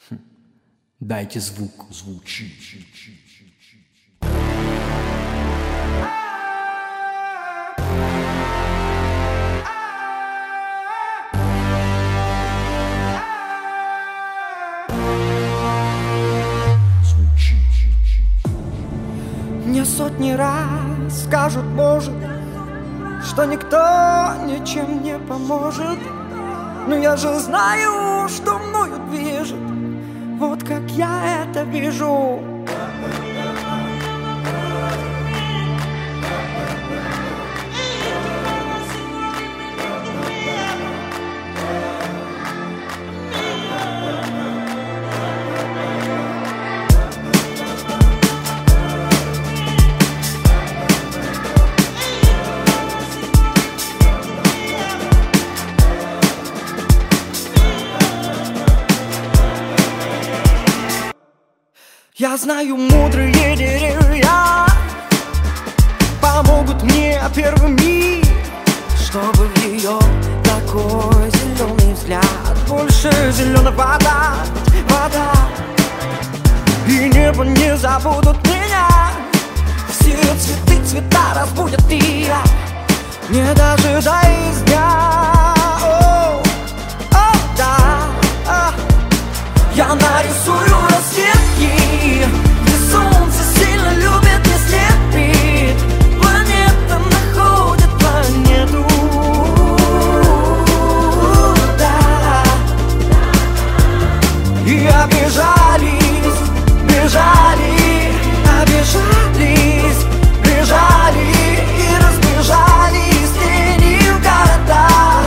Дайте звук звучить. Мне сотни раз скажут, может, что никто ничем не поможет. Но я же знаю, что мною движет, вот как я это вижу. Я знаю, мудрые деревья помогут мне первыми, чтобы в ее такой зеленый взгляд больше зеленого дать, вода. И небо не забудут меня, все цветы, цвета разбудят тебя, не дожидаясь дня. Да, я нарисую расцветки, где солнце сильно любит и слепит. Планета находит планету. Да. И обижались, бежали, обижались, бежали и разбежались тени в города.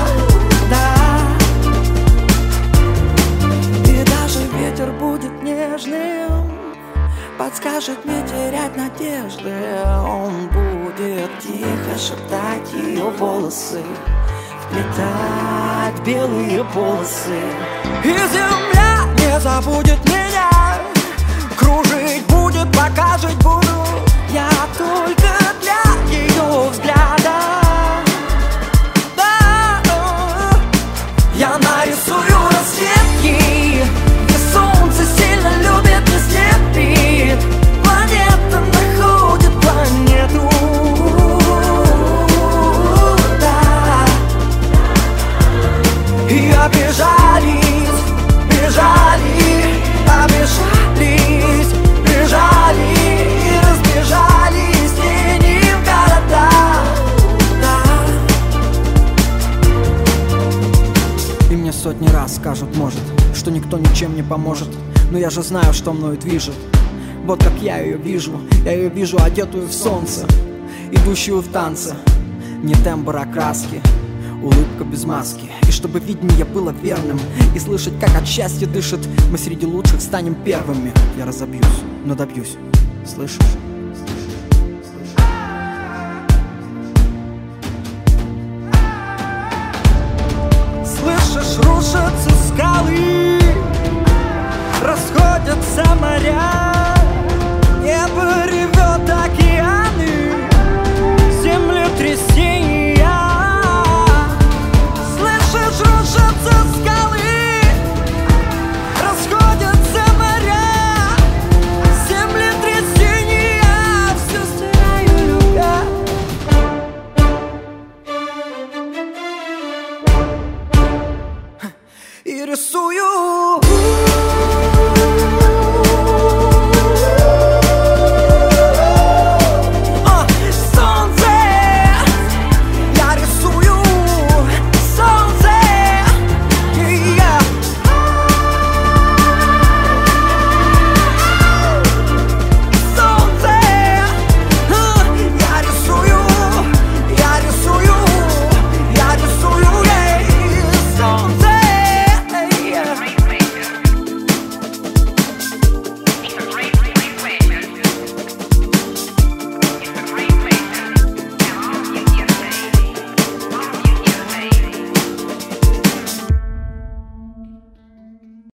Ветер будет нежным, подскажет не терять надежды. Он будет тихо шептать ее волосы, вплетать белые полосы. И земля не забудет меня, кружить будет, пока жить буду я только для ее взгляда. Да, я нарисую расцветки, солнце сильно любит и слепит. Планета находит планету. Да. И обижались, бежали, обижались, бежали и разбежались тени в города. Да. И мне сотни раз скажут, может, что никто ничем не поможет. Но я же знаю, что мною движет. Вот как я ее вижу одетую в солнце, идущую в танце. Не тембр, а краски, улыбка без маски. И чтобы видение было верным, и слышать, как от счастья дышит, мы среди лучших станем первыми. Я разобьюсь, но добьюсь, слышишь?